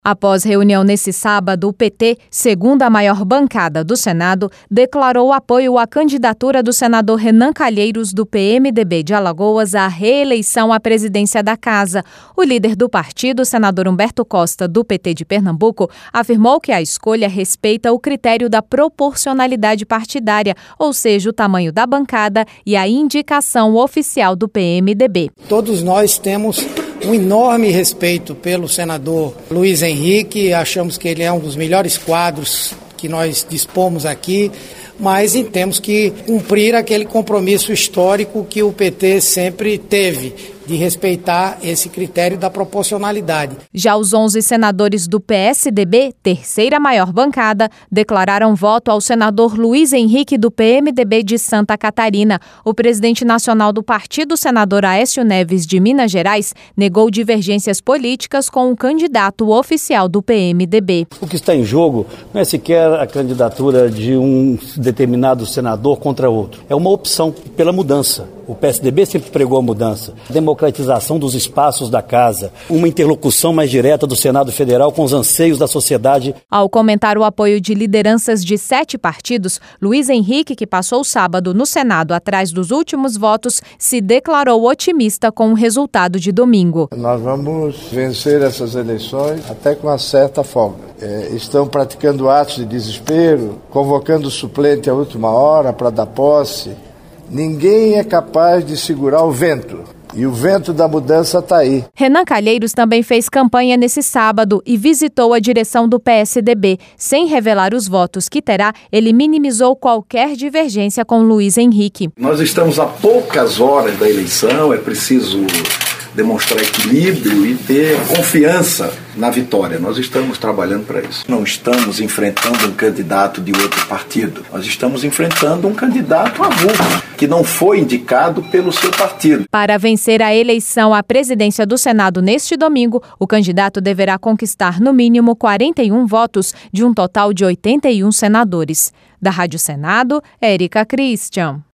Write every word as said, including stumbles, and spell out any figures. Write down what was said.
Após reunião nesse sábado, o P T, segunda maior bancada do Senado, declarou apoio à candidatura do senador Renan Calheiros, do P M D B de Alagoas, à reeleição à presidência da Casa. O líder do partido, senador Humberto Costa, do P T de Pernambuco, afirmou que a escolha respeita o critério da proporcionalidade partidária, ou seja, o tamanho da bancada e a indicação oficial do P M D B. Todos nós temos um enorme respeito pelo senador Luiz Henrique, achamos que ele é um dos melhores quadros que nós dispomos aqui, mas temos que cumprir aquele compromisso histórico que o P T sempre teve, de respeitar esse critério da proporcionalidade. Já os onze senadores do P S D B, terceira maior bancada, declararam voto ao senador Luiz Henrique, do P M D B de Santa Catarina. O presidente nacional do partido, senador Aécio Neves, de Minas Gerais, negou divergências políticas com o candidato oficial do P M D B. O que está em jogo não é sequer a candidatura de um determinado senador contra outro. É uma opção pela mudança. O P S D B sempre pregou a mudança, a democratização dos espaços da Casa, uma interlocução mais direta do Senado Federal com os anseios da sociedade. Ao comentar o apoio de lideranças de sete partidos, Luiz Henrique, que passou o sábado no Senado atrás dos últimos votos, se declarou otimista com o resultado de domingo. Nós vamos vencer essas eleições até com uma certa folga. É, estão praticando atos de desespero, convocando o suplente à última hora para dar posse. Ninguém é capaz de segurar o vento. E o vento da mudança está aí. Renan Calheiros também fez campanha nesse sábado e visitou a direção do P S D B. Sem revelar os votos que terá, ele minimizou qualquer divergência com Luiz Henrique. Nós estamos a poucas horas da eleição, é preciso demonstrar equilíbrio e ter confiança na vitória. Nós estamos trabalhando para isso. Não estamos enfrentando um candidato de outro partido. Nós estamos enfrentando um candidato avulso, que não foi indicado pelo seu partido. Para vencer a eleição à presidência do Senado neste domingo, o candidato deverá conquistar no mínimo quarenta e um votos de um total de oitenta e um senadores. Da Rádio Senado, Érica Christian.